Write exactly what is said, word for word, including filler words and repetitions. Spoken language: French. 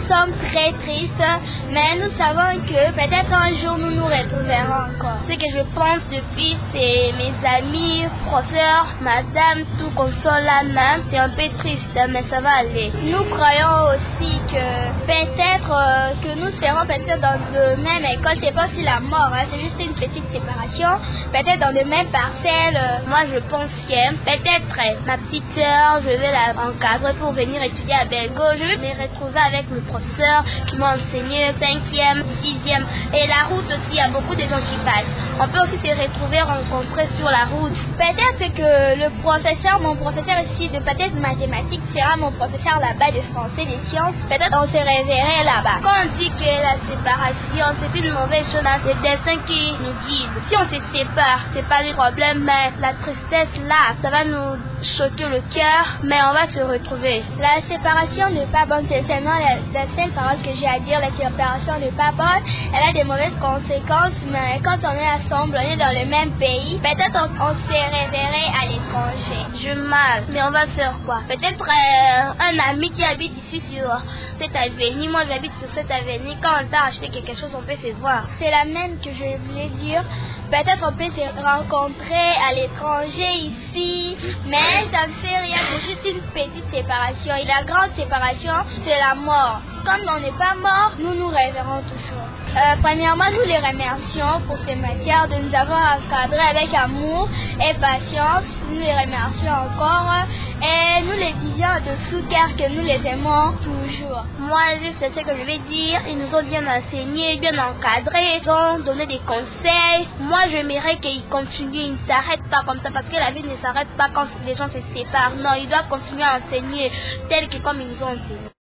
sommes très tristes, mais nous savons que peut-être un jour nous nous retrouverons encore. Ce que je pense depuis, c'est mes amis, professeurs, madame, tout qu'on soit là même. C'est un peu triste, mais ça va aller. Nous croyons aussi que peut-être euh, que nous serons peut-être dans le même école. C'est pas si la mort, hein, c'est juste une petite séparation. Peut-être dans le même parcelle. Euh, moi, je pense que peut-être euh, ma petite sœur, je vais la encadrer pour venir étudier à Belgo. Je vais me retrouver avec le professeur qui m'a enseigné cinquième, sixième. Et la route aussi, il y a beaucoup de gens qui passent. On peut aussi se retrouver, rencontrer sur la route. Peut-être que le professeur, mon professeur ici de peut-être mathématiques sera mon professeur là-bas de français, des sciences. Peut-être on se reverrait là-bas. Quand on dit que la séparation, c'est une mauvaise chose, c'est le destin qui nous guide. Si on se sépare, c'est pas le problème, mais la tristesse là, ça va nous choquer le cœur, mais on va se retrouver. La séparation n'est pas bonne, c'est seulement la, la seule parole que j'ai à dire. La séparation n'est pas bonne, elle a des mauvaises conséquences, mais quand on est ensemble, on est dans le même pays, peut-être on, on se révérait à l'étranger. Je mal, mais on va faire quoi? Peut-être euh, un ami qui habite ici sur cette avenue, moi j'habite sur cette avenue, quand on t'a acheté quelque chose, on peut se voir. C'est la même que je voulais dire. Peut-être on peut se rencontrer à l'étranger ici, mais ça ne fait rien, c'est juste une petite séparation. Et la grande séparation, c'est la mort. Quand on n'est pas mort, nous nous reverrons toujours. Euh, premièrement, nous les remercions pour ces matières, de nous avoir encadrés avec amour et patience. Nous les remercions encore et nous les disons de tout cœur que nous les aimons toujours. Moi, juste ce que je vais dire, ils nous ont bien enseigné, bien encadrés, ils ont donné des conseils. Moi, j'aimerais qu'ils continuent, ils ne s'arrêtent pas comme ça parce que la vie ne s'arrête pas quand les gens se séparent. Non, ils doivent continuer à enseigner tel que comme ils nous ont enseigné.